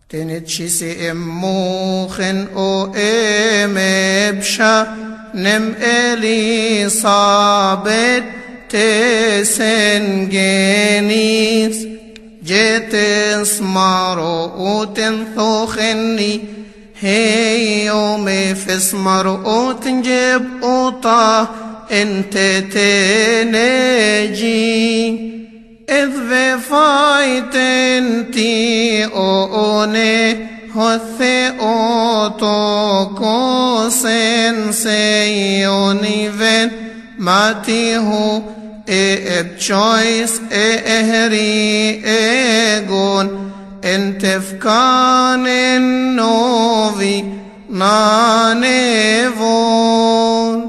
تنتشي اموخن او امبشا نم الي صابت تسنجنيس جيت اسمارو تنثوخني هي يومي في اسمارو تنجب اوطا انت تنجي إذ فايت انتي أوني هثي أوتوكو سنسيوني فين ماتيهو ابتشويس اهري ايغون انتفكان النوفي نانيفون